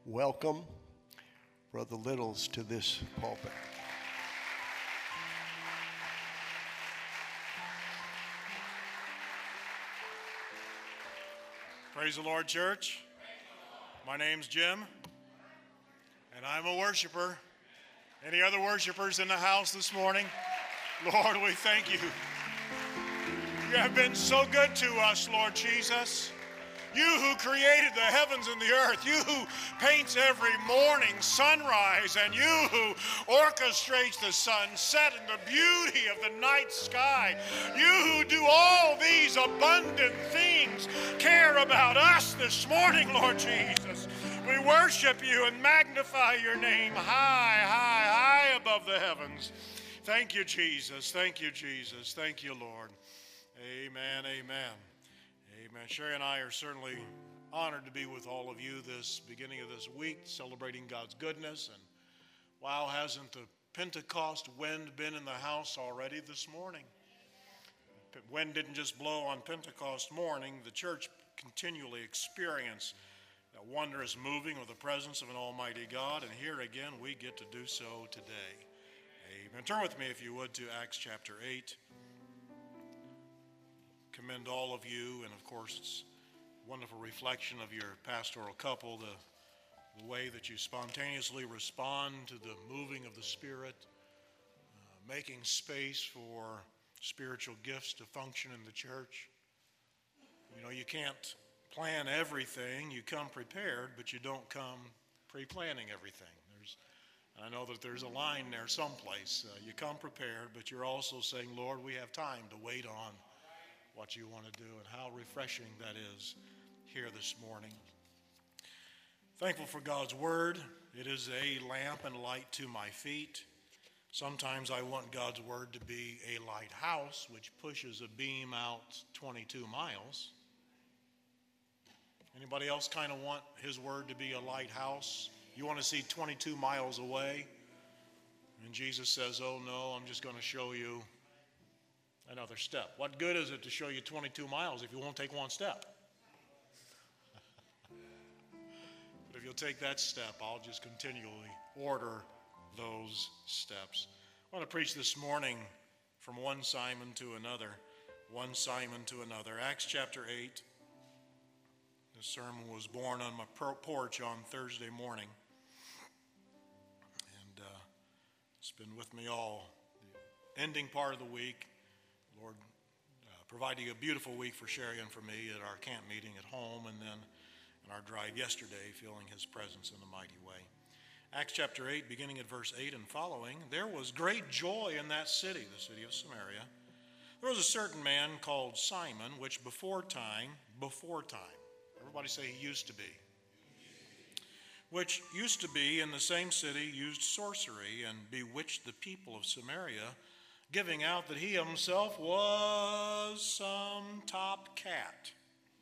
welcome Brother Littles to this pulpit. Praise the Lord, church. My name's Jim, and I'm a worshiper. Any other worshipers in the house this morning? Lord, we thank you. You have been so good to us, Lord Jesus. You who created the heavens and the earth, you who paints every morning sunrise, and you who orchestrates the sunset and the beauty of the night sky, you who do all these abundant things, care about us this morning, Lord Jesus. We worship you and magnify your name high, high, high above the heavens. Thank you, Jesus. Thank you, Jesus. Thank you, Lord. Amen, amen. Amen. Sherry and I are certainly honored to be with all of you this beginning of this week, celebrating God's goodness. And wow, hasn't the Pentecost wind been in the house already this morning? Wind didn't just blow on Pentecost morning. The church continually experienced that wondrous moving of the presence of an almighty God. And here again, we get to do so today. Amen. Turn with me, if you would, to Acts chapter 8. Commend all of you, and of course it's a wonderful reflection of your pastoral couple, the way that you spontaneously respond to the moving of the Spirit, making space for spiritual gifts to function in the church. You know, you can't plan everything. You come prepared, but you don't come pre-planning everything. I know that there's a line there someplace. You come prepared, but you're also saying, Lord, we have time to wait on what you want to do, and how refreshing that is here this morning. Thankful for God's word. It is a lamp and light to my feet. Sometimes I want God's word to be a lighthouse, which pushes a beam out 22 miles. Anybody else kind of want his word to be a lighthouse? You want to see 22 miles away? And Jesus says, oh no, I'm just going to show you another step. What good is it to show you 22 miles if you won't take one step? But if you'll take that step, I'll just continually order those steps. I want to preach this morning from one Simon to another. One Simon to another. Acts chapter 8. This sermon was born on my porch on Thursday morning. And it's been with me all the ending part of the week. Lord, providing a beautiful week for Sherry and for me at our camp meeting at home, and then in our drive yesterday, feeling his presence in a mighty way. Acts chapter 8, beginning at verse 8 and following, there was great joy in that city, the city of Samaria. There was a certain man called Simon, which before time, everybody say he used to be, which used to be in the same city, used sorcery and bewitched the people of Samaria, giving out that he himself was some top cat,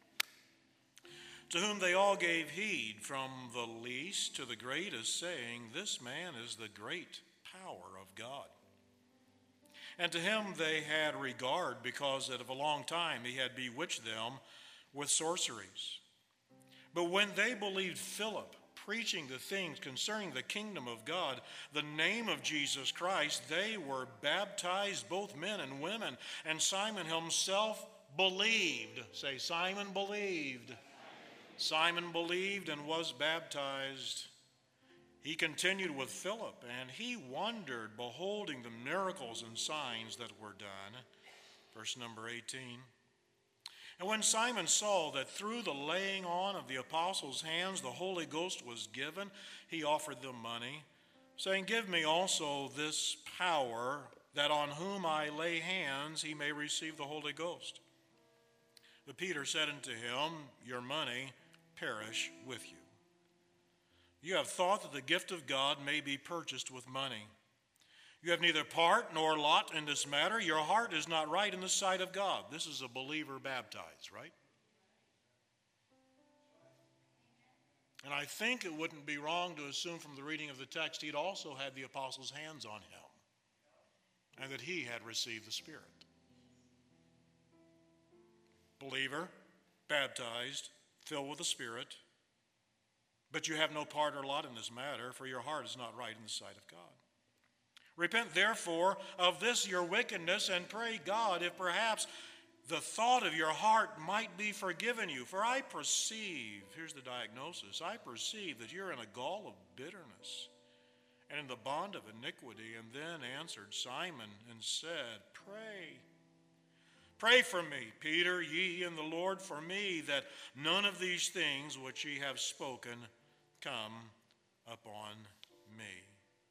to whom they all gave heed, from the least to the greatest, saying, this man is the great power of God. And to him they had regard, because that of a long time he had bewitched them with sorceries. But when they believed Philip, preaching the things concerning the kingdom of God, the name of Jesus Christ, they were baptized, both men and women. And Simon himself believed. Say, Simon believed. Simon believed and was baptized. He continued with Philip, and he wondered, beholding the miracles and signs that were done. Verse number 18. And when Simon saw that through the laying on of the apostles' hands the Holy Ghost was given, he offered them money, saying, give me also this power, that on whom I lay hands he may receive the Holy Ghost. But Peter said unto him, your money perish with you. You have thought that the gift of God may be purchased with money. You have neither part nor lot in this matter. Your heart is not right in the sight of God. This is a believer baptized, right? And I think it wouldn't be wrong to assume from the reading of the text he'd also had the apostles' hands on him, and that he had received the Spirit. Believer, baptized, filled with the Spirit, But you have no part or lot in this matter, for your heart is not right in the sight of God. Repent therefore of this your wickedness, and pray God if perhaps the thought of your heart might be forgiven you. For I perceive," here's the diagnosis, "I perceive that you're in a gall of bitterness and in the bond of iniquity." And then answered Simon and said, Pray for me, Peter, ye and the Lord for me, that none of these things which ye have spoken come upon me.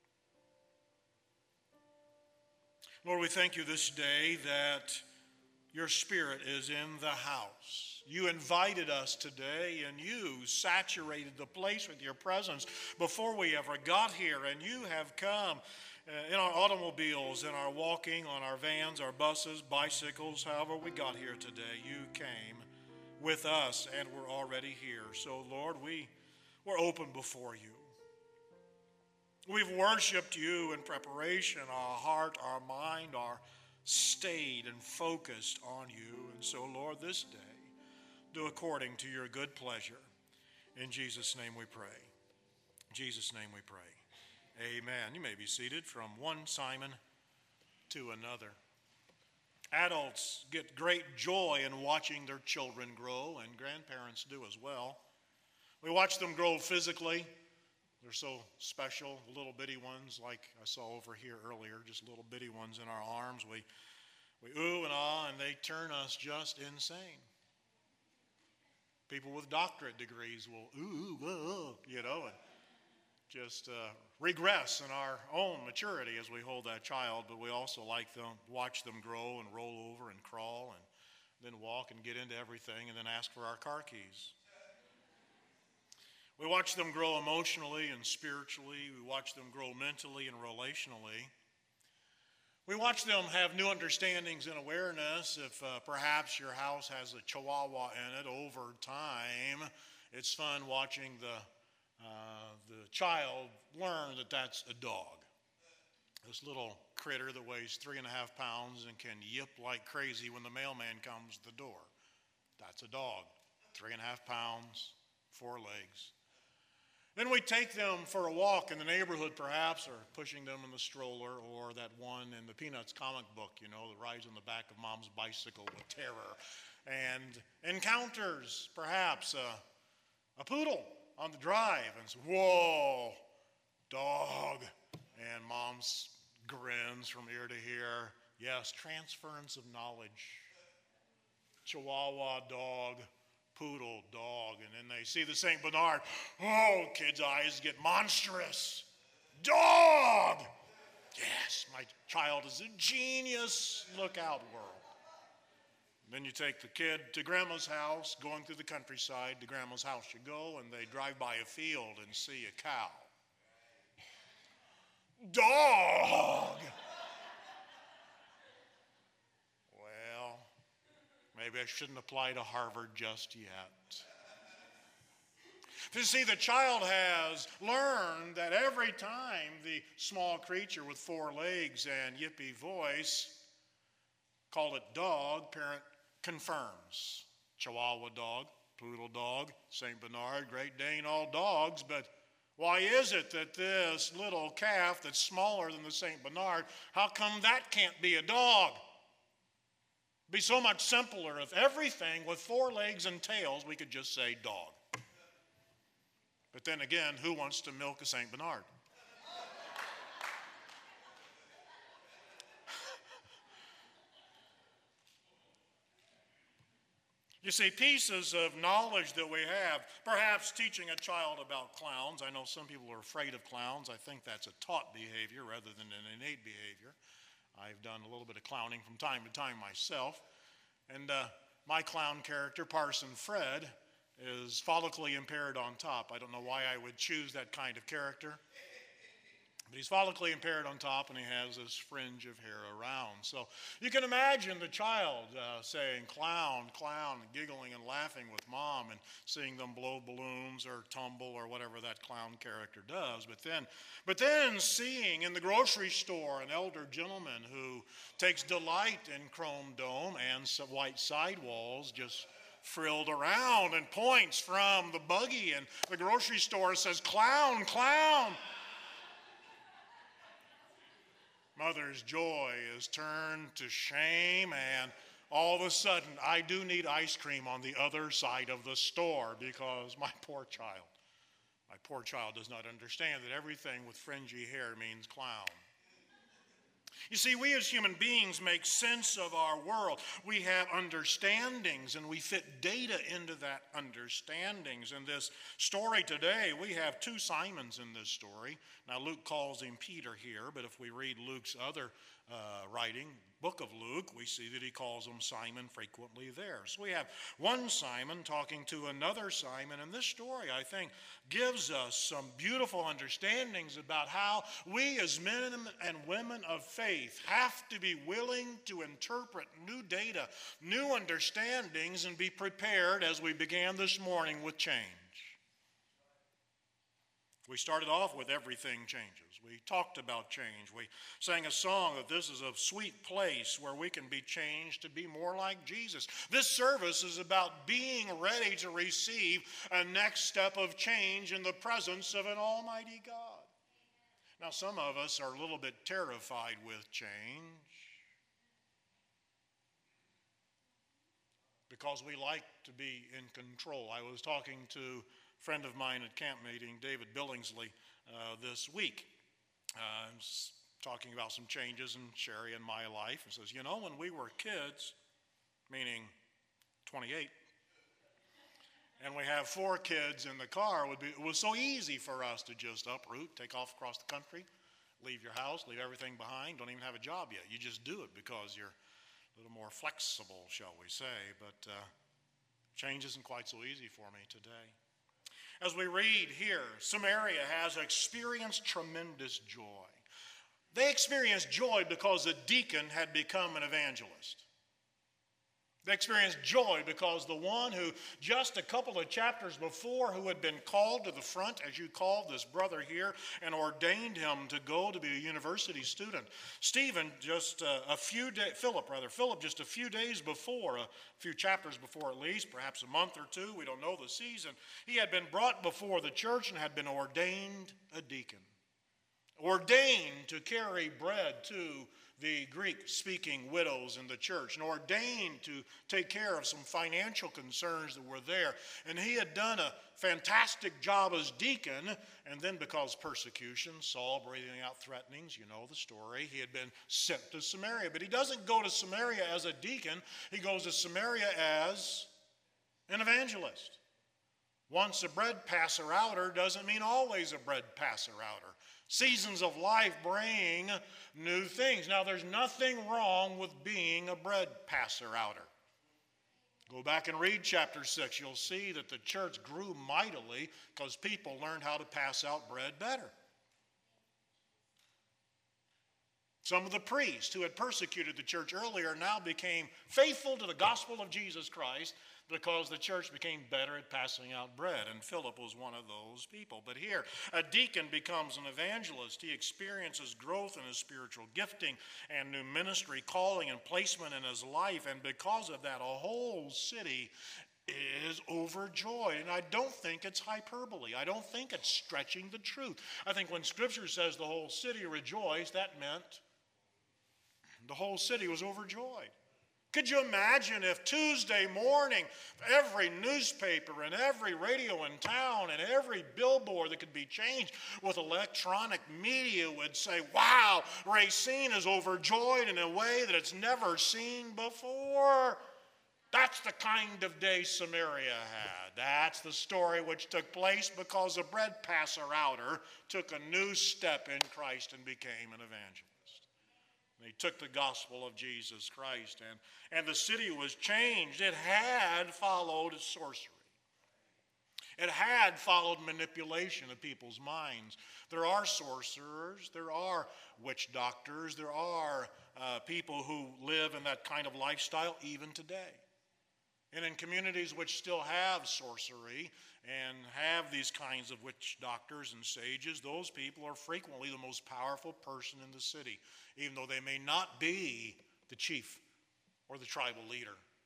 Lord, we thank you this day that your Spirit is in the house. You invited us today, and you saturated the place with your presence before we ever got here, and you have come in our automobiles, in our walking, on our vans, our buses, bicycles, however we got here today. You came with us, and we're already here. So, Lord, we're open before you. We've worshiped you in preparation. Our heart, our mind are stayed and focused on you. And so, Lord, this day, do according to your good pleasure. In Jesus' name we pray. In Jesus' name we pray. Amen. You may be seated from one Simon to another. Adults get great joy in watching their children grow, and grandparents do as well. We watch them grow physically. They're so special, little bitty ones like I saw over here earlier, just little bitty ones in our arms. We ooh and ah, and they turn us just insane. People with doctorate degrees will and just regress in our own maturity as we hold that child, but we also like them, watch them grow and roll over and crawl and then walk and get into everything and then ask for our car keys. We watch them grow emotionally and spiritually. We watch them grow mentally and relationally. We watch them have new understandings and awareness. If perhaps your house has a chihuahua in it, over time, it's fun watching the child learn that that's a dog. This little critter that weighs 3.5 pounds and can yip like crazy when the mailman comes to the door. That's a dog. 3.5 pounds, 4 legs. Then we take them for a walk in the neighborhood perhaps, or pushing them in the stroller, or that one in the Peanuts comic book, that rides on the back of Mom's bicycle with terror, and encounters perhaps a poodle on the drive and says, "Whoa, dog," and Mom's grins from ear to ear. Yes, transference of knowledge. Chihuahua, dog, poodle, dog, and then they see the St. Bernard. Oh, kids' eyes get monstrous. Dog! Yes, my child is a genius. Look out, world. And then you take the kid to Grandma's house, going through the countryside. To Grandma's house you go, and they drive by a field and see a cow. Dog! Well, maybe I shouldn't apply to Harvard just yet. You see, the child has learned that every time the small creature with 4 legs and yippy voice, call it dog, parent confirms. Chihuahua dog, poodle dog, St. Bernard, Great Dane, all dogs, but why is it that this little calf that's smaller than the St. Bernard, how come that can't be a dog? It'd be so much simpler if everything with 4 legs and tails, we could just say dog. But then again, who wants to milk a St. Bernard? You see, pieces of knowledge that we have, perhaps teaching a child about clowns. I know some people are afraid of clowns. I think that's a taught behavior rather than an innate behavior. I've done a little bit of clowning from time to time myself. And my clown character, Parson Fred, is follically impaired on top. I don't know why I would choose that kind of character. But he's follically impaired on top, and he has this fringe of hair around. So you can imagine the child saying, "Clown, clown," and giggling and laughing with Mom and seeing them blow balloons or tumble or whatever that clown character does. But then seeing in the grocery store an elder gentleman who takes delight in chrome dome and some white sidewalls, just frilled around and points from the buggy in the grocery store and says, "Clown, clown." Mother's joy is turned to shame, and all of a sudden, I do need ice cream on the other side of the store because my poor child does not understand that everything with fringy hair means clown. You see, we as human beings make sense of our world. We have understandings, and we fit data into that understandings. In this story today, we have two Simons in this story. Now, Luke calls him Peter here, but if we read Luke's other writing, book of Luke, we see that he calls him Simon frequently there. So we have one Simon talking to another Simon, and this story, I think, gives us some beautiful understandings about how we as men and women of faith have to be willing to interpret new data, new understandings, and be prepared as we began this morning with change. We started off with everything changes. We talked about change. We sang a song that this is a sweet place where we can be changed to be more like Jesus. This service is about being ready to receive a next step of change in the presence of an almighty God. Now, some of us are a little bit terrified with change because we like to be in control. I was talking to a friend of mine at camp meeting, David Billingsley, this week. Talking about some changes in Sherry and my life, and says, when we were kids, meaning 28, and we have 4 kids in the car, it was so easy for us to just uproot, take off across the country, leave your house, leave everything behind, don't even have a job yet. You just do it because you're a little more flexible, shall we say, but change isn't quite so easy for me today. As we read here, Samaria has experienced tremendous joy. They experienced joy because a deacon had become an evangelist. They experienced joy because the one who just a couple of chapters before, who had been called to the front, as you called this brother here, and ordained him to go to be a university student. Philip just a few days before, a few chapters before at least, perhaps a month or two, we don't know the season, he had been brought before the church and had been ordained a deacon. Ordained to carry bread to the Greek-speaking widows in the church, and ordained to take care of some financial concerns that were there. And he had done a fantastic job as deacon, and then because persecution, Saul breathing out threatenings, you know the story, he had been sent to Samaria. But he doesn't go to Samaria as a deacon, he goes to Samaria as an evangelist. Once a bread passer-outer doesn't mean always a bread passer-outer. Seasons of life bring new things. Now, there's nothing wrong with being a bread passer-outer. Go back and read chapter 6. You'll see that the church grew mightily because people learned how to pass out bread better. Some of the priests who had persecuted the church earlier now became faithful to the gospel of Jesus Christ because the church became better at passing out bread, and Philip was one of those people. But here, a deacon becomes an evangelist. He experiences growth in his spiritual gifting and new ministry, calling, and placement in his life, and because of that, a whole city is overjoyed. And I don't think it's hyperbole. I don't think it's stretching the truth. I think when Scripture says the whole city rejoiced, that meant the whole city was overjoyed. Could you imagine if Tuesday morning every newspaper and every radio in town and every billboard that could be changed with electronic media would say, wow, Racine is overjoyed in a way that it's never seen before? That's the kind of day Samaria had. That's the story which took place because a bread passer-outer took a new step in Christ and became an evangelist. They took the gospel of Jesus Christ, and the city was changed. It had followed sorcery. It had followed manipulation of people's minds. There are sorcerers, there are witch doctors, there are people who live in that kind of lifestyle even today. And in communities which still have sorcery and have these kinds of witch doctors and sages, those people are frequently the most powerful person in the city, even though they may not be the chief or the tribal leader,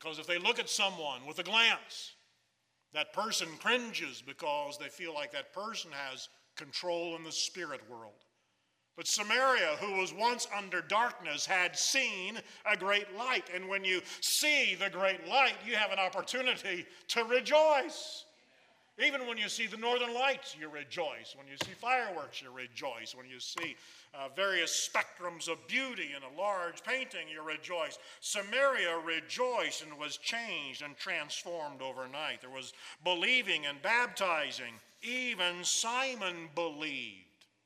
Because if they look at someone with a glance, that person cringes because they feel like that person has control in the spirit world. But Samaria, who was once under darkness, had seen a great light. And when you see the great light, you have an opportunity to rejoice. Even when you see the northern lights, you rejoice. When you see fireworks, you rejoice. When you see various spectrums of beauty in a large painting, you rejoice. Samaria rejoiced and was changed and transformed overnight. There was believing and baptizing. Even Simon believed.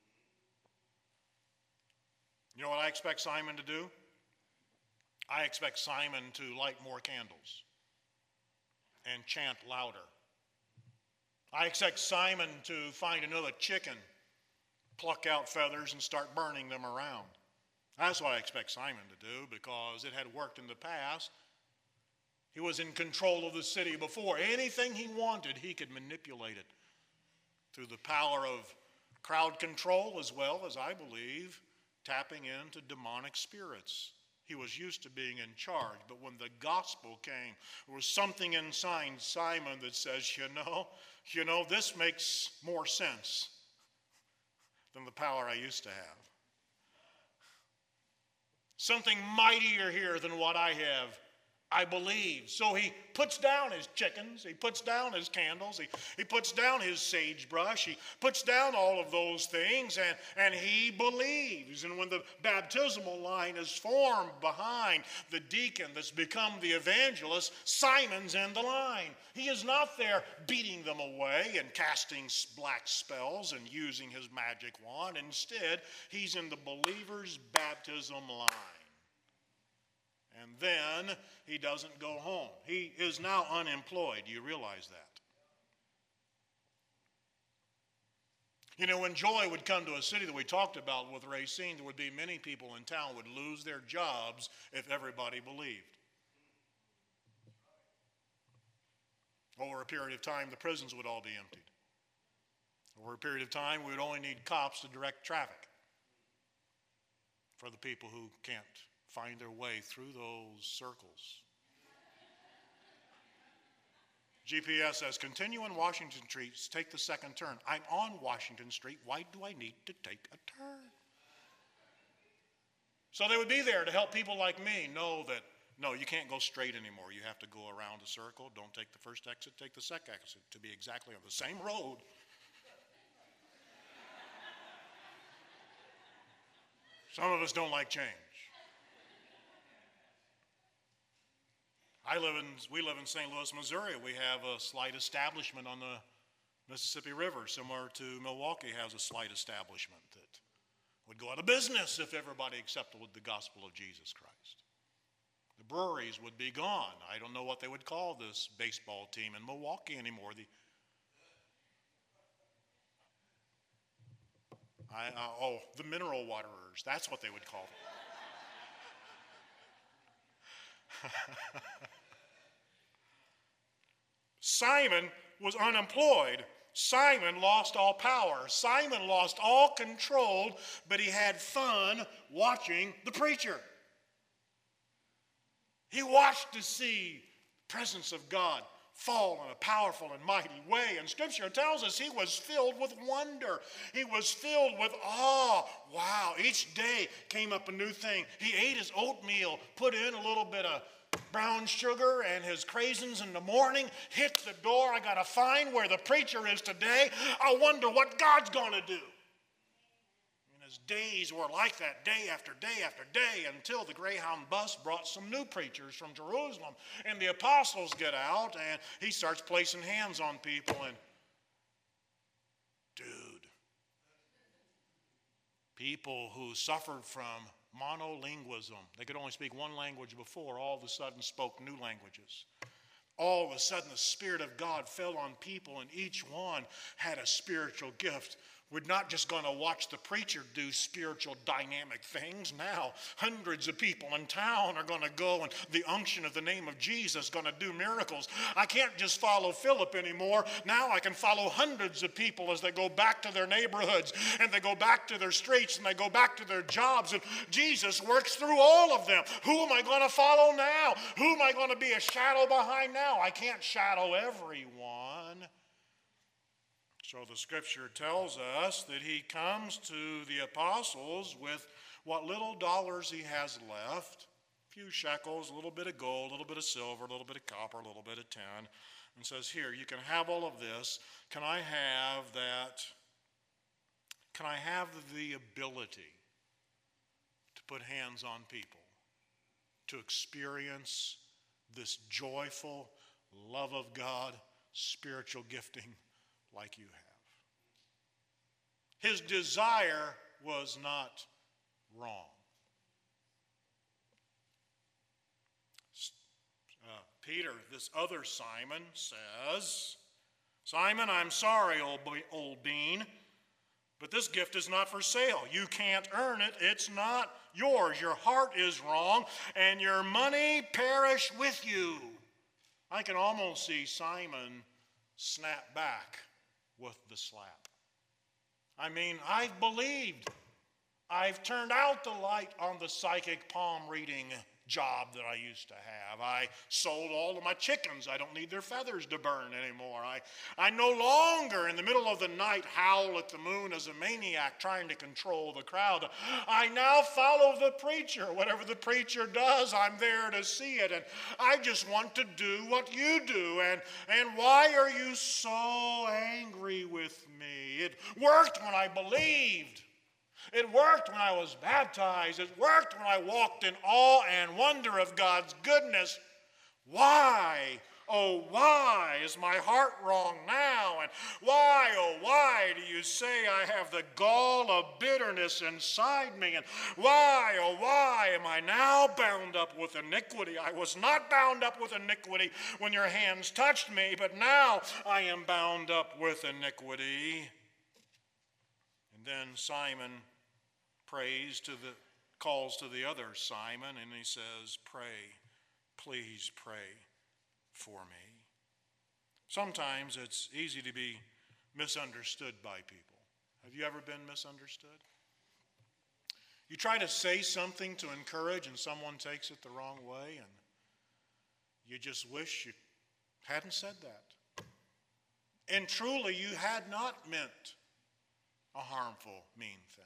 You know what I expect Simon to do? I expect Simon to light more candles and chant louder. I expect Simon to find another chicken, pluck out feathers, and start burning them around. That's what I expect Simon to do, because it had worked in the past. He was in control of the city before. Anything he wanted, he could manipulate it through the power of crowd control, as well as, I believe, tapping into demonic spirits. He was used to being in charge, but when the gospel came, there was something inside Simon that says, you know, this makes more sense than the power I used to have. Something mightier here than what I have, I believe. So he puts down his chickens, he puts down his candles, he puts down his sagebrush, he puts down all of those things, and he believes. And when the baptismal line is formed behind the deacon that's become the evangelist, Simon's in the line. He is not there beating them away and casting black spells and using his magic wand. Instead, he's in the believer's baptism line. And then he doesn't go home. He is now unemployed. Do you realize that? You know, when joy would come to a city that we talked about with Racine, there would be many people in town would lose their jobs if everybody believed. Over a period of time, the prisons would all be emptied. Over a period of time, we would only need cops to direct traffic for the people who can't find their way through those circles. GPS says, continue on Washington Street, take the second turn. I'm on Washington Street. Why do I need to take a turn? So they would be there to help people like me know that, no, you can't go straight anymore. You have to go around a circle. Don't take the first exit, take the second exit to be exactly on the same road. Some of us don't like change. We live in St. Louis, Missouri. We have a slight establishment on the Mississippi River, similar to Milwaukee has a slight establishment that would go out of business if everybody accepted the gospel of Jesus Christ. The breweries would be gone. I don't know what they would call this baseball team in Milwaukee anymore. The mineral waterers. That's what they would call them. Simon was unemployed. Simon lost all power. Simon lost all control, but he had fun watching the preacher. He watched to see the presence of God fall in a powerful and mighty way. And Scripture tells us he was filled with wonder. He was filled with awe. Wow, each day came up a new thing. He ate his oatmeal, put in a little bit of brown sugar and his craisins in the morning, hit the door. I got to find where the preacher is today. I wonder what God's going to do. And his days were like that, day after day after day, until the Greyhound bus brought some new preachers from Jerusalem. And the apostles get out, and he starts placing hands on people. And, people who suffered from monolingualism, they could only speak one language before, all of a sudden spoke new languages. All of a sudden the Spirit of God fell on people, and each one had a spiritual gift. We're not just going to watch the preacher do spiritual dynamic things. Now, hundreds of people in town are going to go, and the unction of the name of Jesus is going to do miracles. I can't just follow Philip anymore. Now I can follow hundreds of people as they go back to their neighborhoods, and they go back to their streets, and they go back to their jobs, and Jesus works through all of them. Who am I going to follow now? Who am I going to be a shadow behind now? I can't shadow everyone. So the scripture tells us that he comes to the apostles with what little dollars he has left, a few shekels, a little bit of gold, a little bit of silver, a little bit of copper, a little bit of tin, and says, here, you can have all of this. Can I have that? Can I have the ability to put hands on people, to experience this joyful love of God, spiritual gifting like you have? His desire was not wrong. Peter, this other Simon, says, Simon, I'm sorry, old bean, but this gift is not for sale. You can't earn it. It's not yours. Your heart is wrong, and your money perish with you. I can almost see Simon snap back with the slap. I mean, I've believed. I've turned out the light on the psychic palm reading job that I used to have. I sold all of my chickens. I don't need their feathers to burn anymore. I no longer, in the middle of the night, howl at the moon as a maniac trying to control the crowd. I now follow the preacher. Whatever the preacher does, I'm there to see it. And I just want to do what you do. And why are you so angry with me? It worked when I believed. It worked when I was baptized. It worked when I walked in awe and wonder of God's goodness. Why, oh why is my heart wrong now? And why, oh why do you say I have the gall of bitterness inside me? And why, oh why am I now bound up with iniquity? I was not bound up with iniquity when your hands touched me, but now I am bound up with iniquity. And then Simon calls to the other Simon, and he says, pray, please pray for me. Sometimes it's easy to be misunderstood by people. Have you ever been misunderstood? You try to say something to encourage, and someone takes it the wrong way, and you just wish you hadn't said that. And truly, you had not meant a harmful, mean thing.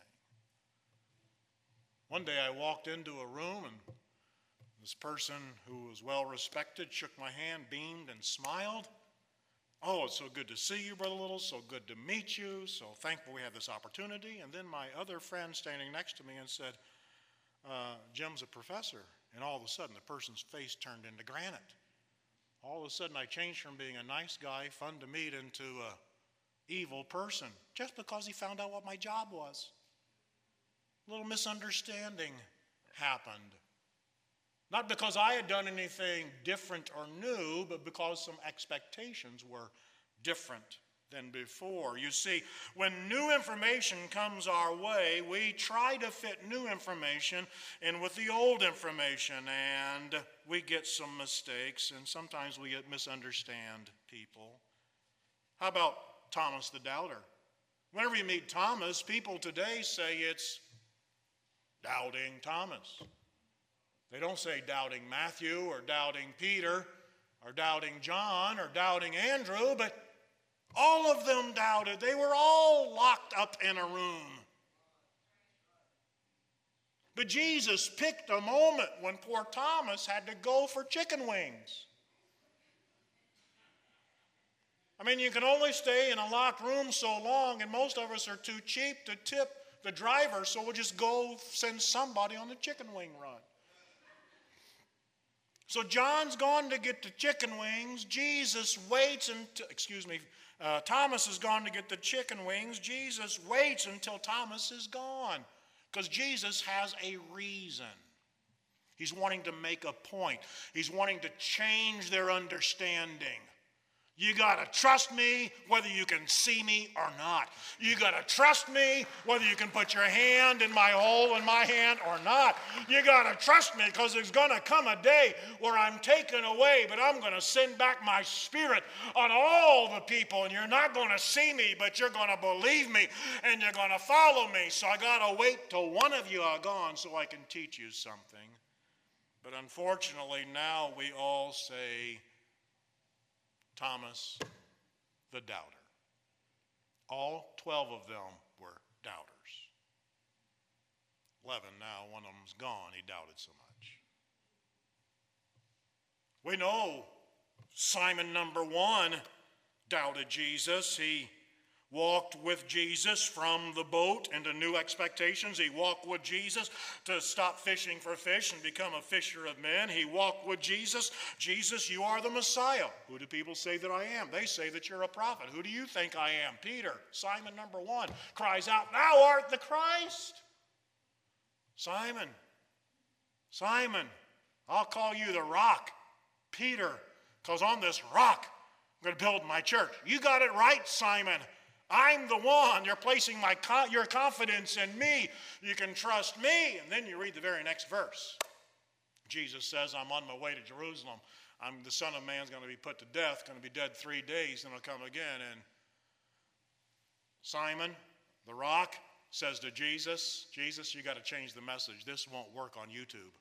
One day I walked into a room, and this person who was well respected shook my hand, beamed, and smiled. Oh, it's so good to see you, Brother Little, so good to meet you, so thankful we have this opportunity. And then my other friend standing next to me and said, Jim's a professor. And all of a sudden the person's face turned into granite. All of a sudden I changed from being a nice guy, fun to meet, into a evil person, just because he found out what my job was. A little misunderstanding happened. Not because I had done anything different or new, but because some expectations were different than before. You see, when new information comes our way, we try to fit new information in with the old information, and we get some mistakes, and sometimes we misunderstand people. How about Thomas the Doubter? Whenever you meet Thomas, people today say it's Doubting Thomas. They don't say Doubting Matthew or Doubting Peter or Doubting John or Doubting Andrew, but all of them doubted. They were all locked up in a room. But Jesus picked a moment when poor Thomas had to go for chicken wings. I mean, you can only stay in a locked room so long, and most of us are too cheap to tip the driver, so we'll just go send somebody on the chicken wing run. So John's gone to get the chicken wings. Thomas has gone to get the chicken wings. Jesus waits until Thomas is gone, because Jesus has a reason. He's wanting to make a point. He's wanting to change their understanding. You got to trust me whether you can see me or not. You got to trust me whether you can put your hand in my hole in my hand or not. You got to trust me because there's going to come a day where I'm taken away, but I'm going to send back my Spirit on all the people, and you're not going to see me, but you're going to believe me, and you're going to follow me. So I got to wait till one of you are gone so I can teach you something. But unfortunately, now we all say, Thomas, the doubter. All 12 of them were doubters. 11 now, one of them's gone. He doubted so much. We know Simon number 1 doubted Jesus. He walked with Jesus from the boat into new expectations. He walked with Jesus to stop fishing for fish and become a fisher of men. He walked with Jesus. Jesus, you are the Messiah. Who do people say that I am? They say that you're a prophet. Who do you think I am? Peter, Simon number 1, cries out, thou art the Christ. Simon, Simon, I'll call you the rock. Peter, because on this rock I'm going to build my church. You got it right, Simon. I'm the one. You're placing your confidence in me. You can trust me. And then you read the very next verse. Jesus says, I'm on my way to Jerusalem. The Son of Man's going to be put to death, going to be dead 3 days, and he'll come again. And Simon, the rock, says to Jesus, Jesus, you got to change the message. This won't work on YouTube.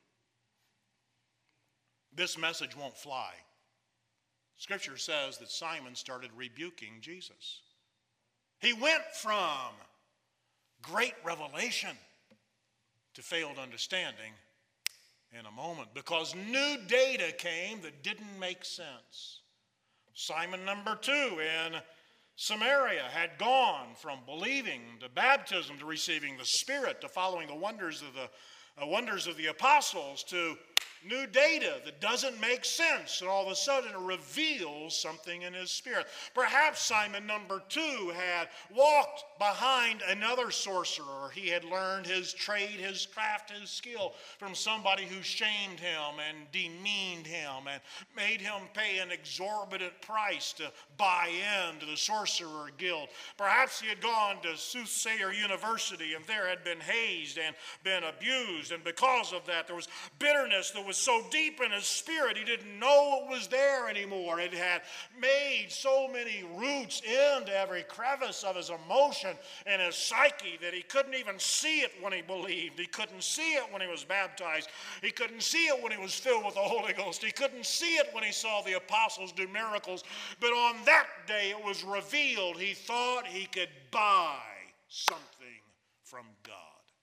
This message won't fly. Scripture says that Simon started rebuking Jesus. He went from great revelation to failed understanding in a moment because new data came that didn't make sense. Simon number 2 in Samaria had gone from believing to baptism to receiving the Spirit to following the wonders of the apostles to new data that doesn't make sense, and all of a sudden it reveals something in his spirit. Perhaps Simon number 2 had walked behind another sorcerer. He had learned his trade, his craft, his skill from somebody who shamed him and demeaned him and made him pay an exorbitant price to buy into the sorcerer guild. Perhaps he had gone to Soothsayer University and there had been hazed and been abused, and because of that there was bitterness that was so deep in his spirit he didn't know it was there anymore. It had made so many roots into every crevice of his emotion and his psyche that he couldn't even see it when he believed. He couldn't see it when he was baptized. He couldn't see it when he was filled with the Holy Ghost. He couldn't see it when he saw the apostles do miracles. But on that day it was revealed. He thought he could buy something from God.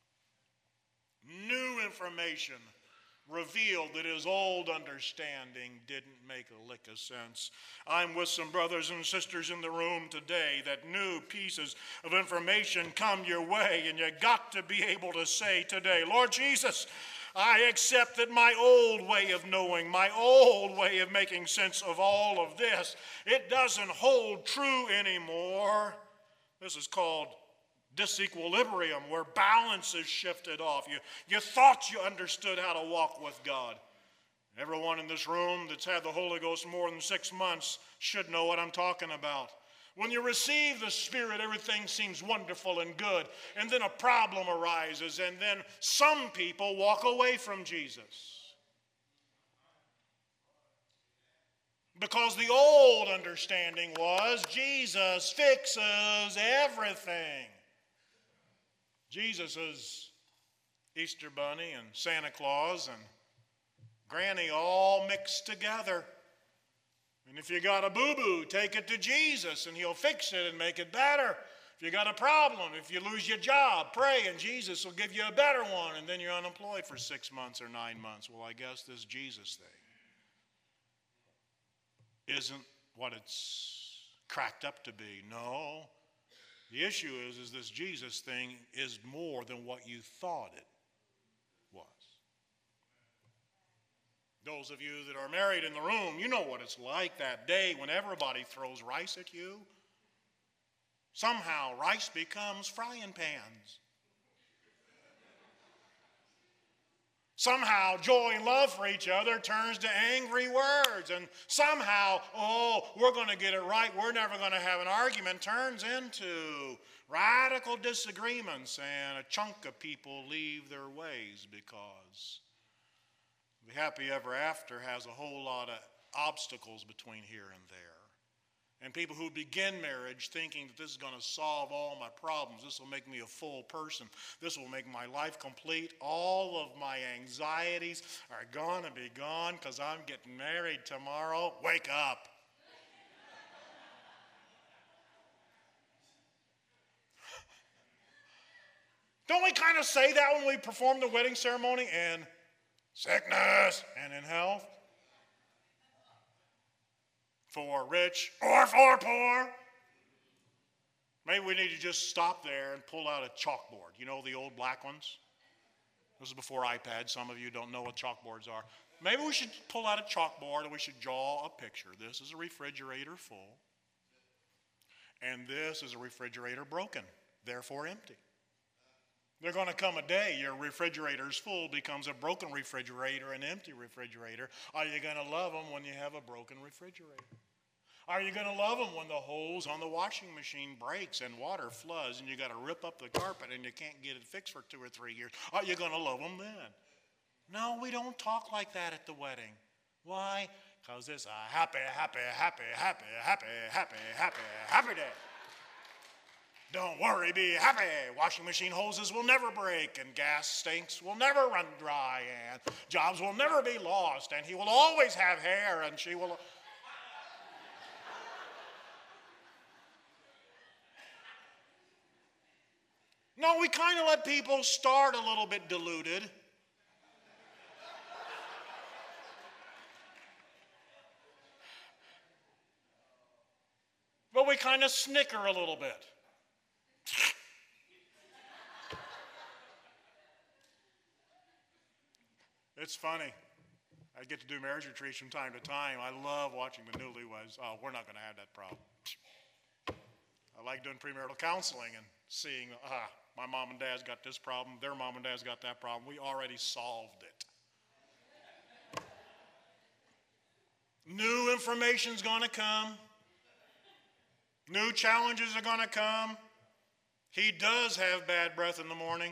New information revealed that his old understanding didn't make a lick of sense. I'm with some brothers and sisters in the room today that new pieces of information come your way, and you got to be able to say today, Lord Jesus, I accept that my old way of knowing, my old way of making sense of all of this, it doesn't hold true anymore. This is called disequilibrium, where balance is shifted off. You thought you understood how to walk with God. Everyone in this room that's had the Holy Ghost more than 6 months should know what I'm talking about. When you receive the Spirit, everything seems wonderful and good, and then a problem arises, and then some people walk away from Jesus. Because the old understanding was Jesus fixes everything. Jesus is Easter Bunny and Santa Claus and Granny all mixed together. And if you got a boo-boo, take it to Jesus and he'll fix it and make it better. If you got a problem, if you lose your job, pray and Jesus will give you a better one, and then you're unemployed for 6 months or 9 months. Well, I guess this Jesus thing isn't what it's cracked up to be. No. The issue is this Jesus thing is more than what you thought it was. Those of you that are married in the room, you know what it's like that day when everybody throws rice at you. Somehow rice becomes frying pans. Somehow, joy and love for each other turns to angry words. And somehow, we're going to get it right, we're never going to have an argument, turns into radical disagreements. And a chunk of people leave their ways because the happy ever after has a whole lot of obstacles between here and there. And people who begin marriage thinking that this is going to solve all my problems, this will make me a full person, this will make my life complete, all of my anxieties are going to be gone because I'm getting married tomorrow. Wake up. Don't we kind of say that when we perform the wedding ceremony? In sickness and in health, for rich or for poor. Maybe we need to just stop there and pull out a chalkboard. You know, the old black ones? This is before iPad. Some of you don't know what chalkboards are. Maybe we should pull out a chalkboard and we should draw a picture. This is a refrigerator full. And this is a refrigerator broken, therefore empty. There's going to come a day your refrigerator's full becomes a broken refrigerator, an empty refrigerator. Are you going to love them when you have a broken refrigerator? Are you going to love them when the hose on the washing machine breaks and water floods and you got to rip up the carpet and you can't get it fixed for 2 or 3 years? Are you going to love them then? No, we don't talk like that at the wedding. Why? Because it's a happy, happy, happy, happy, happy, happy, happy, happy day. Don't worry, be happy. Washing machine hoses will never break, and gas tanks will never run dry, and jobs will never be lost, and he will always have hair, and she will... No, we kind of let people start a little bit deluded. But we kind of snicker a little bit. It's funny. I get to do marriage retreats from time to time. I love watching the newlyweds. Oh, we're not going to have that problem. I like doing premarital counseling and seeing, my mom and dad's got this problem, their mom and dad's got that problem. We already solved it. New information's going to come. New challenges are going to come. He does have bad breath in the morning.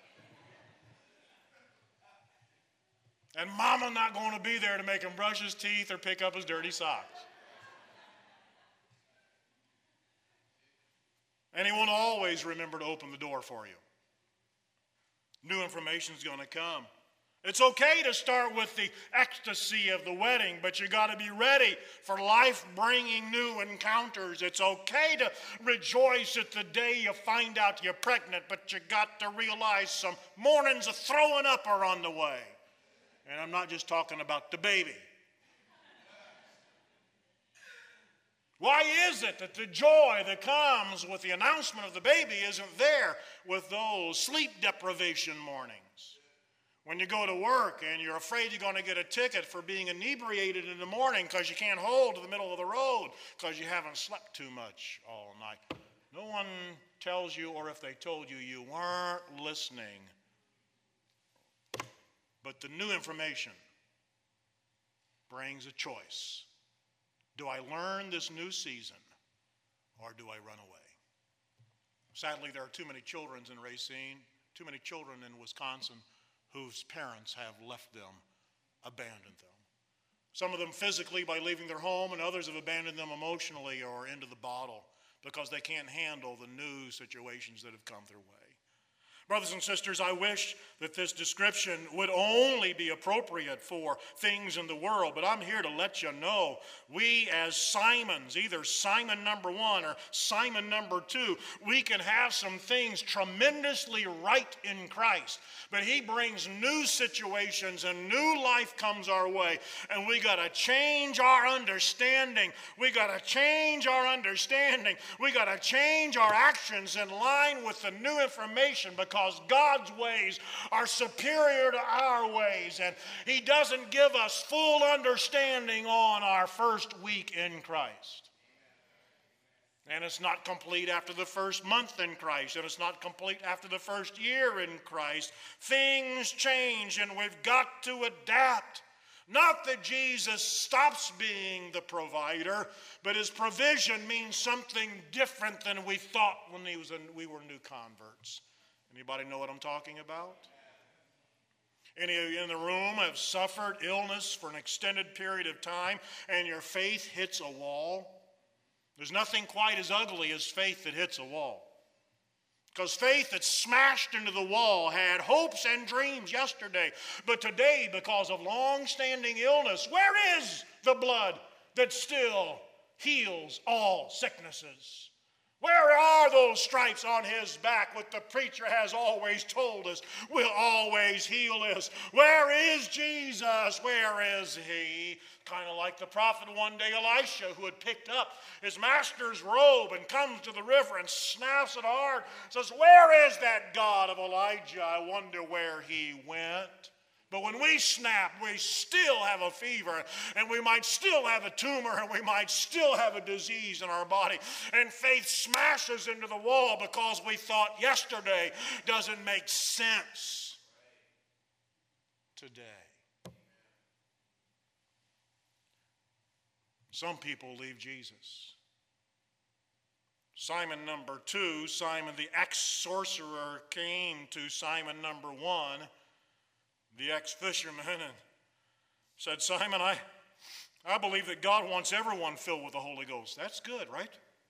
And mama not going to be there to make him brush his teeth or pick up his dirty socks. And he won't always remember to open the door for you. New information is going to come. It's okay to start with the ecstasy of the wedding, but you got to be ready for life-bringing new encounters. It's okay to rejoice at the day you find out you're pregnant, but you got to realize some mornings of throwing up are on the way. And I'm not just talking about the baby. Why is it that the joy that comes with the announcement of the baby isn't there with those sleep deprivation mornings? When you go to work and you're afraid you're going to get a ticket for being inebriated in the morning because you can't hold to the middle of the road because you haven't slept too much all night. No one tells you, or if they told you, you weren't listening. But the new information brings a choice. Do I learn this new season, or do I run away? Sadly, there are too many children in Racine, too many children in Wisconsin whose parents have left them, abandoned them. Some of them physically by leaving their home, and others have abandoned them emotionally or into the bottle because they can't handle the new situations that have come their way. Brothers and sisters, I wish that this description would only be appropriate for things in the world, but I'm here to let you know, we as Simons, either Simon number 1 or Simon number 2, we can have some things tremendously right in Christ, but he brings new situations and new life comes our way, and we got to change our understanding. We got to change our understanding. We got to change our actions in line with the new information, because God's ways are superior to our ways, and he doesn't give us full understanding on our first week in Christ. And it's not complete after the first month in Christ. And it's not complete after the first year in Christ. Things change and we've got to adapt. Not that Jesus stops being the provider, but his provision means something different than we thought when we were new converts. Anybody know what I'm talking about? Any of you in the room have suffered illness for an extended period of time and your faith hits a wall? There's nothing quite as ugly as faith that hits a wall. Because faith that smashed into the wall had hopes and dreams yesterday. But today, because of long-standing illness, where is the blood that still heals all sicknesses? Where are those stripes on his back, what the preacher has always told us will always heal us? Where is Jesus? Where is he? Kind of like the prophet one day, Elisha, who had picked up his master's robe and comes to the river and snaps it hard. Says, where is that God of Elijah? I wonder where he went. But when we snap, we still have a fever, and we might still have a tumor, and we might still have a disease in our body. And faith smashes into the wall because we thought yesterday doesn't make sense today. Some people leave Jesus. Simon number 2, Simon the ex-sorcerer, came to Simon number 1, the ex-fisherman, and said, Simon, I believe that God wants everyone filled with the Holy Ghost. That's good, right?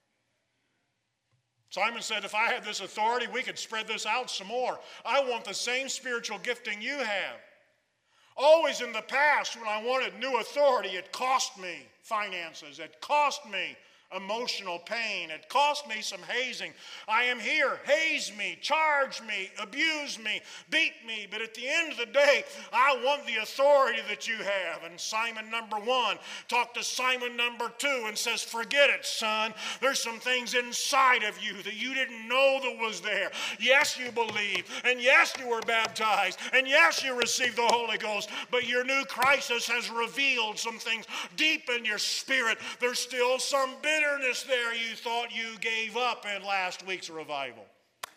Simon said, if I had this authority, we could spread this out some more. I want the same spiritual gifting you have. Always in the past, when I wanted new authority, it cost me finances. It cost me emotional pain. It cost me some hazing. I am here. Haze me, charge me, abuse me, beat me. But at the end of the day, I want the authority that you have. And Simon number 1 talked to Simon number 2 and says, forget it, son. There's some things inside of you that you didn't know that was there. Yes, you believe. And yes, you were baptized. And yes, you received the Holy Ghost. But your new crisis has revealed some things deep in your spirit. There's still some bitterness there you thought you gave up in last week's revival.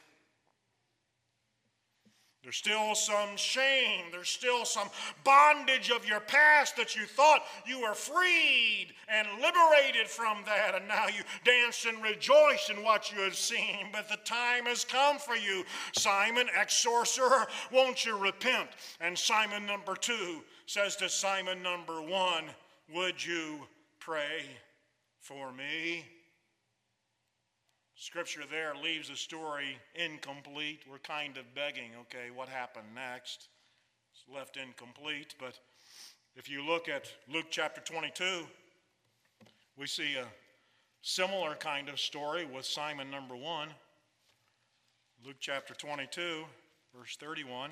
There's still some shame. There's still some bondage of your past that you thought you were freed and liberated from that. And now you dance and rejoice in what you have seen. But the time has come for you. Simon, ex-sorcerer, won't you repent? And Simon number 2 says to Simon number 1, would you pray for me? Scripture there leaves the story incomplete. We're kind of begging, okay, what happened next? It's left incomplete. But if you look at Luke chapter 22, we see a similar kind of story with Simon number 1. Luke chapter 22, verse 31.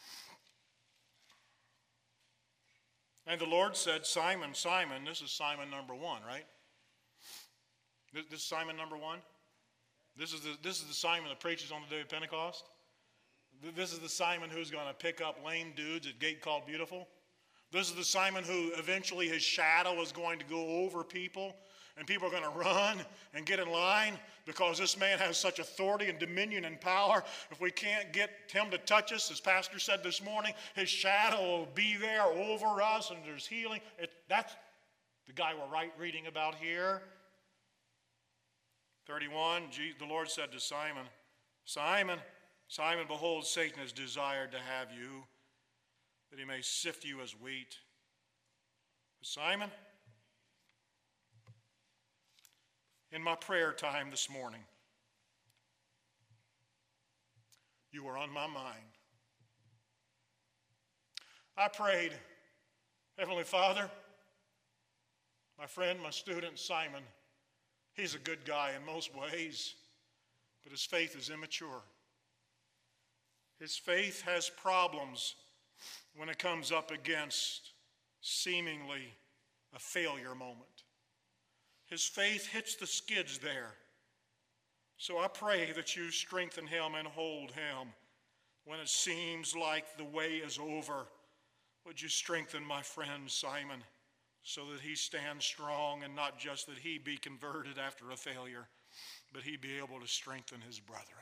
And the Lord said, Simon, Simon, this is Simon number 1, right? This is Simon number 1? This is the Simon that preaches on the day of Pentecost? This is the Simon who's going to pick up lame dudes at Gate Called Beautiful? This is the Simon who eventually his shadow is going to go over people, and people are going to run and get in line because this man has such authority and dominion and power. If we can't get him to touch us, as Pastor said this morning, his shadow will be there over us and there's healing. That's the guy we're reading about here. 31, the Lord said to Simon, Simon, Simon, behold, Satan has desired to have you, that he may sift you as wheat. But Simon, in my prayer time this morning, you were on my mind. I prayed, Heavenly Father, my friend, my student, Simon, he's a good guy in most ways, but his faith is immature. His faith has problems when it comes up against seemingly a failure moment. His faith hits the skids there. So I pray that you strengthen him and hold him when it seems like the way is over. Would you strengthen my friend Simon so that he stands strong and not just that he be converted after a failure. but he be able to strengthen his brethren.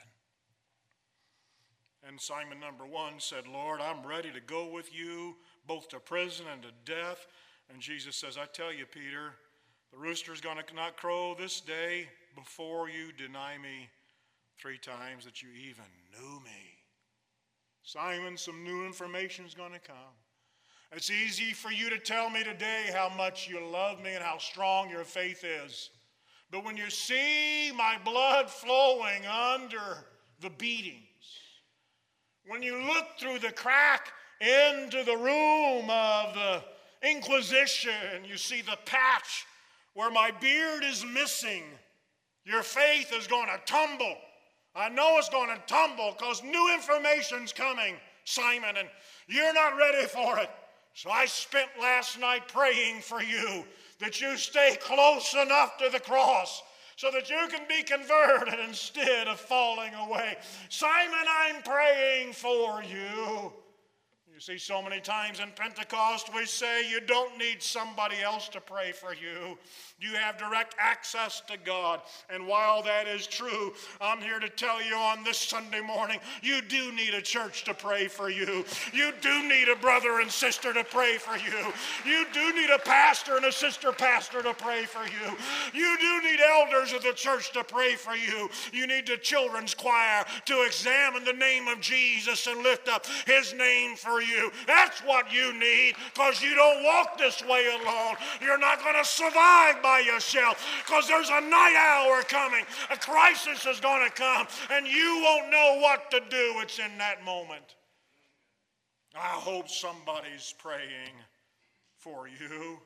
And Simon number 1 said, Lord, I'm ready to go with you both to prison and to death. And Jesus says, I tell you, Peter, the rooster's going to not crow this day before you deny me 3 times that you even knew me. Simon, some new information is going to come. It's easy for you to tell me today how much you love me and how strong your faith is. But when you see my blood flowing under the beatings, when you look through the crack into the room of the Inquisition, you see the patch where my beard is missing, your faith is going to tumble. I know it's going to tumble because new information's coming, Simon, and you're not ready for it. So I spent last night praying for you that you stay close enough to the cross so that you can be converted instead of falling away. Simon, I'm praying for you. You see, so many times in Pentecost we say you don't need somebody else to pray for you. You have direct access to God. And while that is true, I'm here to tell you on this Sunday morning, you do need a church to pray for you. You do need a brother and sister to pray for you. You do need a pastor and a sister pastor to pray for you. You do need elders of the church to pray for you. You need the children's choir to examine the name of Jesus and lift up his name for you. That's what you need, because you don't walk this way alone. You're not going to survive by yourself, because there's a night hour coming. A crisis is going to come, and you won't know what to do. It's in that moment. I hope somebody's praying for you.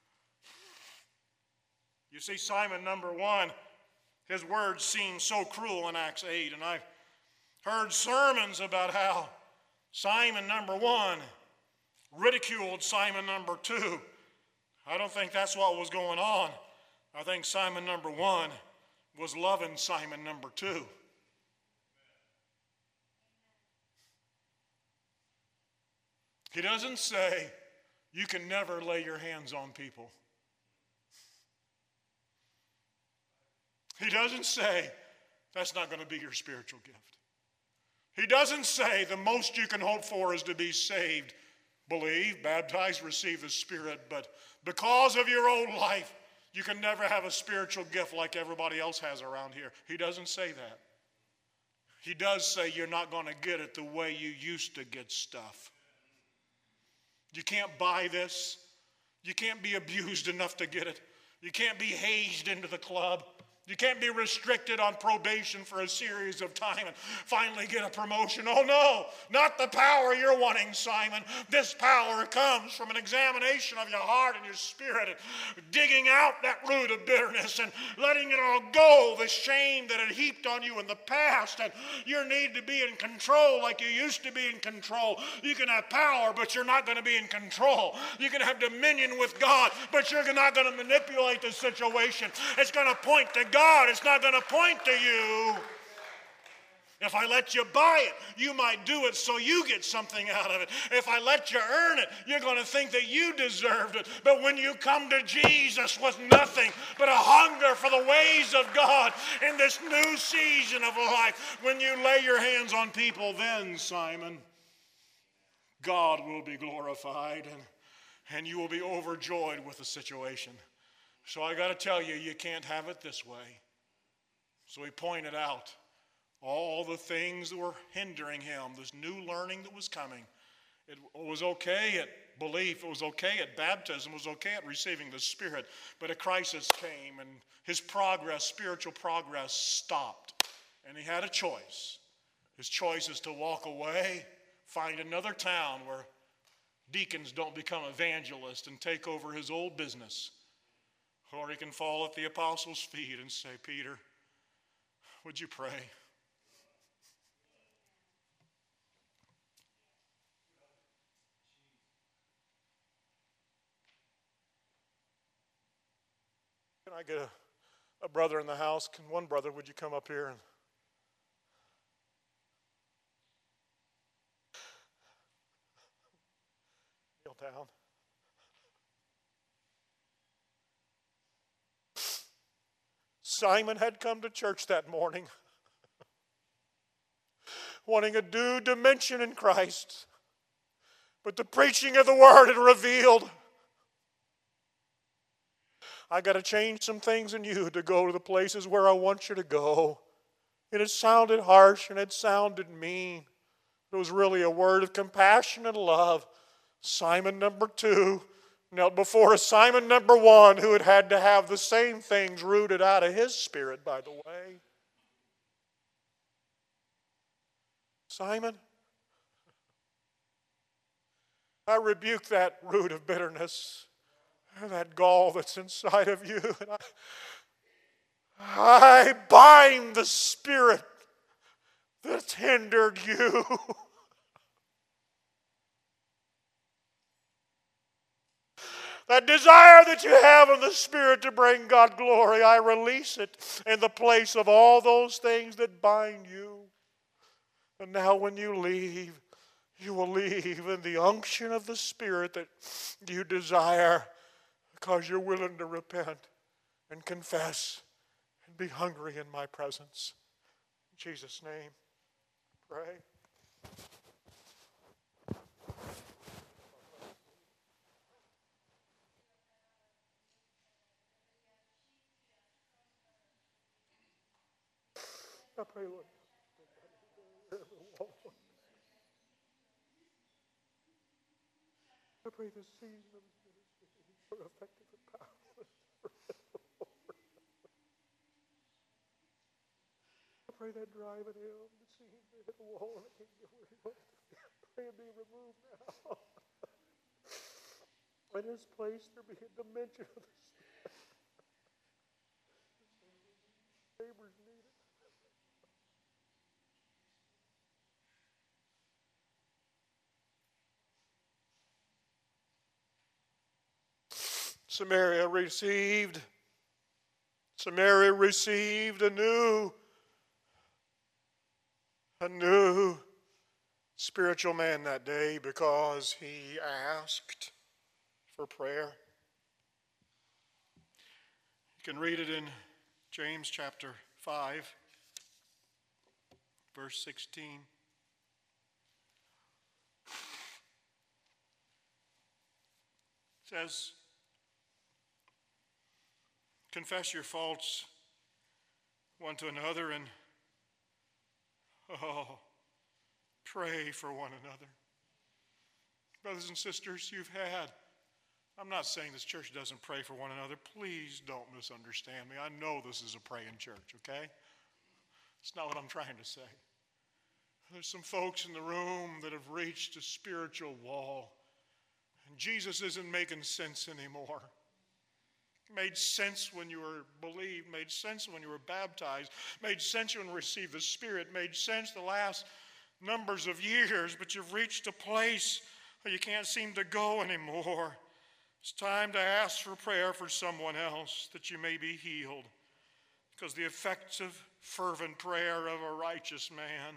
You see, Simon number 1, his words seem so cruel in Acts 8, and I've heard sermons about how Simon number 1 ridiculed Simon number 2. I don't think that's what was going on. I think Simon number 1 was loving Simon number 2. He doesn't say you can never lay your hands on people. He doesn't say that's not going to be your spiritual gift. He doesn't say the most you can hope for is to be saved, believe, baptize, receive the Spirit, but because of your old life, you can never have a spiritual gift like everybody else has around here. He doesn't say that. He does say you're not going to get it the way you used to get stuff. You can't buy this. You can't be abused enough to get it. You can't be hazed into the club. You can't be restricted on probation for a series of time and finally get a promotion. Oh no, not the power you're wanting, Simon. This power comes from an examination of your heart and your spirit, and digging out that root of bitterness and letting it all go, the shame that had heaped on you in the past, and your need to be in control like you used to be in control. You can have power, but you're not going to be in control. You can have dominion with God, but you're not going to manipulate the situation. It's going to point to God. It's not going to point to you. If I let you buy it, you might do it so you get something out of it. If I let you earn it, you're going to think that you deserved it. But when you come to Jesus with nothing but a hunger for the ways of God in this new season of life, when you lay your hands on people, then, Simon, God will be glorified and you will be overjoyed with the situation. So I got to tell you, you can't have it this way. So he pointed out all the things that were hindering him, this new learning that was coming. It was okay at belief, it was okay at baptism, it was okay at receiving the Spirit, but a crisis came and his progress, spiritual progress, stopped. And he had a choice. His choice is to walk away, find another town where deacons don't become evangelists and take over his old business. Or he can fall at the apostles' feet and say, Peter, would you pray? Can I get a brother in the house? Can one brother, would you come up here and kneel down? Simon had come to church that morning wanting a new dimension in Christ. But the preaching of the Word had revealed, I got to change some things in you to go to the places where I want you to go. And it sounded harsh and it sounded mean. It was really a word of compassion and love. Simon number 2 knelt before a Simon number 1 who had to have the same things rooted out of his spirit, by the way. Simon, I rebuke that root of bitterness, that gall that's inside of you. And I bind the spirit that's hindered you. That desire that you have in the Spirit to bring God glory, I release it in the place of all those things that bind you. And now when you leave, you will leave in the unction of the Spirit that you desire because you're willing to repent and confess and be hungry in my presence. In Jesus' name, pray. I pray, Lord. I pray this season of his ministry for effective and powerful. I pray that driving him to see him hit the wall and I can't get where he wants to be. I pray it be removed now. In his place there be a dimension of the Spirit. Neighbors need it. Samaria received a new spiritual man that day because he asked for prayer. You can read it in James chapter 5, verse 16. It says, confess your faults one to another and pray for one another. Brothers and sisters, I'm not saying this church doesn't pray for one another. Please don't misunderstand me. I know this is a praying church, okay? It's not what I'm trying to say. There's some folks in the room that have reached a spiritual wall, and Jesus isn't making sense anymore. Made sense when you were believed, made sense when you were baptized, made sense when you received the Spirit, made sense the last numbers of years, but you've reached a place where you can't seem to go anymore. It's time to ask for prayer for someone else that you may be healed, because the effective, fervent prayer of a righteous man,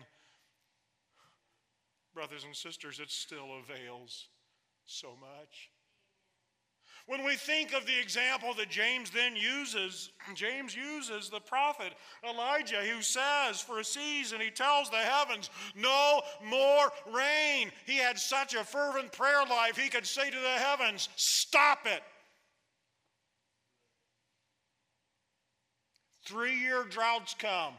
brothers and sisters, it still avails so much. When we think of the example that James then uses, James uses the prophet Elijah, who says for a season, he tells the heavens, no more rain. He had such a fervent prayer life, he could say to the heavens, stop it. 3-year droughts come.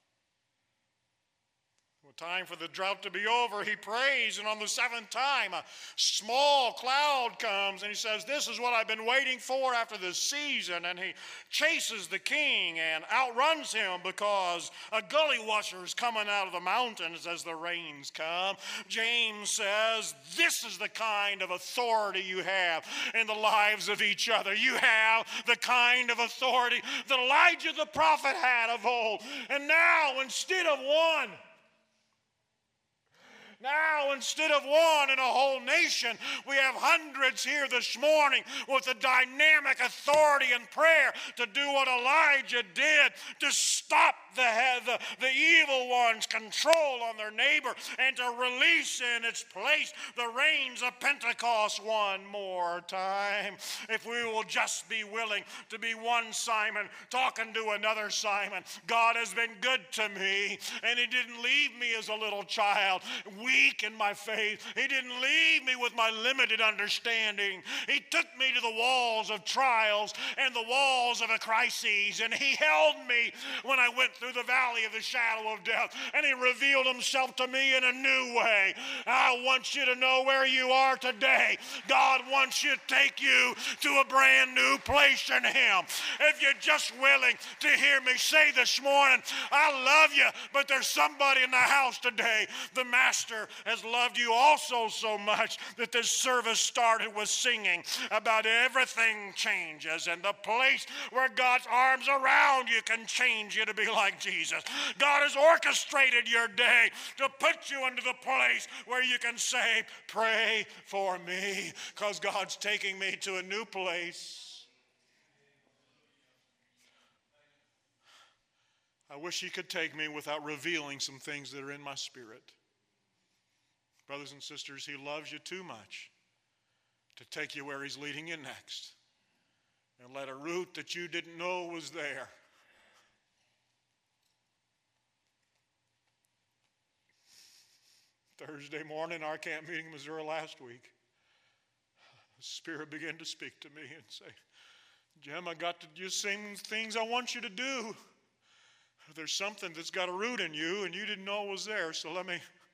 Time for the drought to be over, he prays, and on the 7th time, a small cloud comes, and he says, this is what I've been waiting for after this season, and he chases the king and outruns him because a gully washer is coming out of the mountains as the rains come. James says, this is the kind of authority you have in the lives of each other. You have the kind of authority that Elijah the prophet had of old, and now instead of one in a whole nation, we have hundreds here this morning with the dynamic authority and prayer to do what Elijah did, to stop the evil one's control on their neighbor, and to release in its place the rains of Pentecost one more time. If we will just be willing to be one Simon talking to another Simon. God has been good to me, and He didn't leave me as a little child, weak in my faith. He didn't leave me with my limited understanding. He took me to the walls of trials and the walls of a crisis, and He held me when I went through the valley of the shadow of death, and He revealed Himself to me in a new way. I want you to know where you are today. God wants you to take you to a brand new place in Him. If you're just willing to hear me say this morning, I love you, but there's somebody in the house today. The Master has loved you also so much that this service started with singing about everything changes, and the place where God's arms around you can change you to be like Jesus. God has orchestrated your day to put you into the place where you can say, pray for me, because God's taking me to a new place. I wish He could take me without revealing some things that are in my spirit. Brothers and sisters, He loves you too much to take you where He's leading you next and let a root that you didn't know was there. Thursday morning, our camp meeting in Missouri last week, the Spirit began to speak to me and say, Jim, I got to do some things I want you to do. There's something that's got a root in you and you didn't know was there, so let me...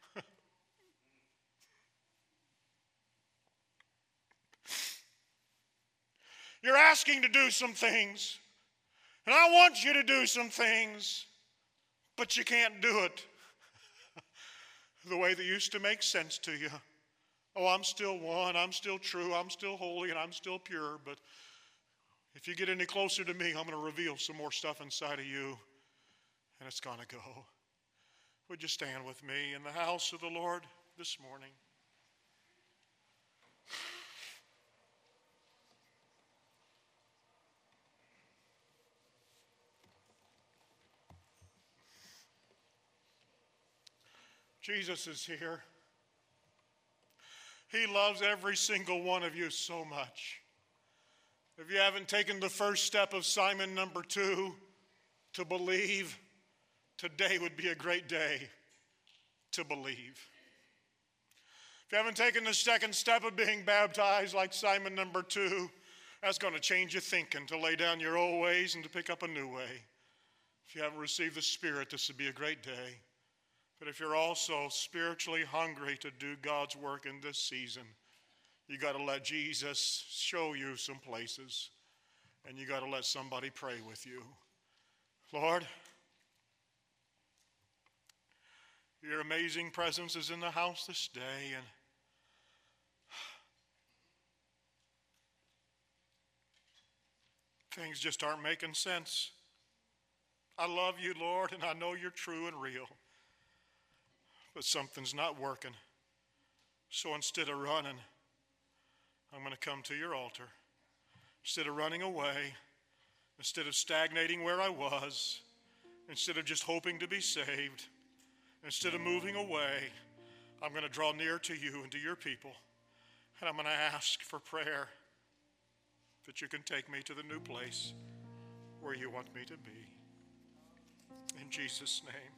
You're asking to do some things, and I want you to do some things, but you can't do it the way that used to make sense to you. Oh, I'm still one, I'm still true, I'm still holy, and I'm still pure, but if you get any closer to me, I'm going to reveal some more stuff inside of you, and it's going to go. Would you stand with me in the house of the Lord this morning? Jesus is here. He loves every single one of you so much. If you haven't taken the first step of Simon number 2 to believe, today would be a great day to believe. If you haven't taken the second step of being baptized like Simon number 2, that's going to change your thinking, to lay down your old ways and to pick up a new way. If you haven't received the Spirit, this would be a great day. But if you're also spiritually hungry to do God's work in this season, you got to let Jesus show you some places, and you got to let somebody pray with you. Lord, your amazing presence is in the house this day, and things just aren't making sense. I love you, Lord, and I know you're true and real. But something's not working. So instead of running, I'm going to come to your altar. Instead of running away, instead of stagnating where I was, instead of just hoping to be saved, instead of moving away, I'm going to draw near to you and to your people. And I'm going to ask for prayer that you can take me to the new place where you want me to be. In Jesus' name.